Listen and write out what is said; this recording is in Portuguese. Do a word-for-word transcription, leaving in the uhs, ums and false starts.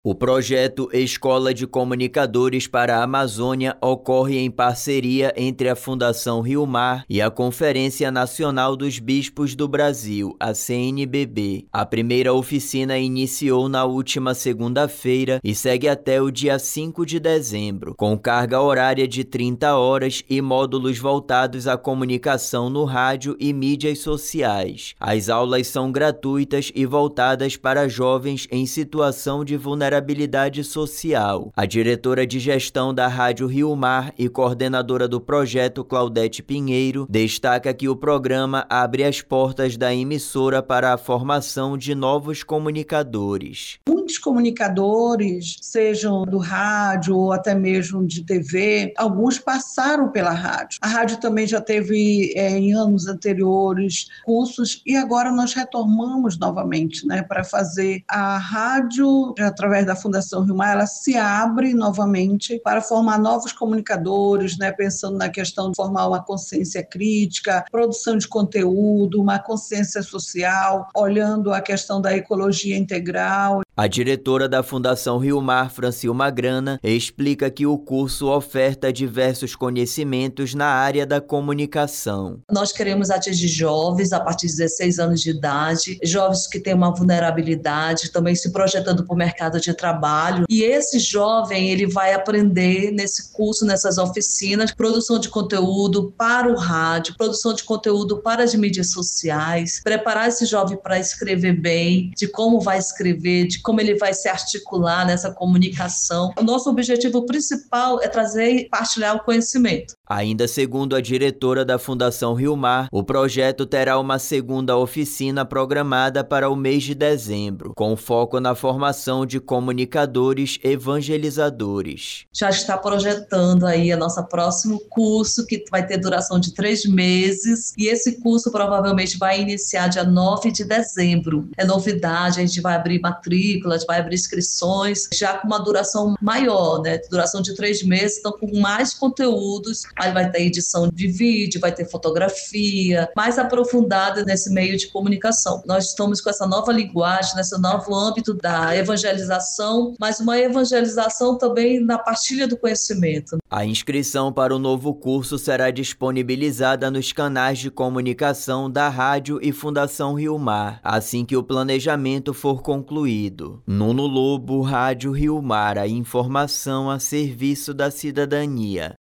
O projeto Escola de Comunicadores para a Amazônia ocorre em parceria entre a Fundação Rio Mar e a Conferência Nacional dos Bispos do Brasil, a C N B B. A primeira oficina iniciou na última segunda-feira e segue até o dia cinco de dezembro, com carga horária de trinta horas e módulos voltados à comunicação no rádio e mídias sociais. As aulas são gratuitas e voltadas para jovens em situação de vulnerabilidade vulnerabilidade social. A diretora de gestão da Rádio Rio Mar e coordenadora do projeto, Claudete Pinheiro, destaca que o programa abre as portas da emissora para a formação de novos comunicadores. Muitos comunicadores, sejam do rádio ou até mesmo de T V, alguns passaram pela rádio. A rádio também já teve, é, em anos anteriores, cursos e agora nós retomamos novamente, né, para fazer a rádio, através da Fundação Rio Mar, ela se abre novamente para formar novos comunicadores, né, pensando na questão de formar uma consciência crítica, produção de conteúdo, uma consciência social, olhando a questão da ecologia integral. A diretora da Fundação Rio Mar, Francilma Grana, explica que o curso oferta diversos conhecimentos na área da comunicação. Nós queremos atingir jovens a partir de dezesseis anos de idade, jovens que têm uma vulnerabilidade, também se projetando para o mercado de trabalho. E esse jovem, ele vai aprender nesse curso, nessas oficinas, produção de conteúdo para o rádio, produção de conteúdo para as mídias sociais, preparar esse jovem para escrever bem, de como vai escrever, de como ele vai se articular nessa comunicação. O nosso objetivo principal é trazer e partilhar o conhecimento. Ainda segundo a diretora da Fundação Rio Mar, o projeto terá uma segunda oficina programada para o mês de dezembro, com foco na formação de comunicadores evangelizadores. Já está projetando aí o nosso próximo curso, que vai ter duração de três meses, e esse curso provavelmente vai iniciar dia nove de dezembro. É novidade, a gente vai abrir matrículas, vai abrir inscrições, já com uma duração maior, né? Duração de três meses, então com mais conteúdos. Aí vai ter edição de vídeo, vai ter fotografia, mais aprofundada nesse meio de comunicação. Nós estamos com essa nova linguagem, nesse novo âmbito da evangelização, mas uma evangelização também na partilha do conhecimento. A inscrição para o novo curso será disponibilizada nos canais de comunicação da Rádio e Fundação Rio Mar, assim que o planejamento for concluído. Nuno Lobo, Rádio Rio Mar, a informação a serviço da cidadania.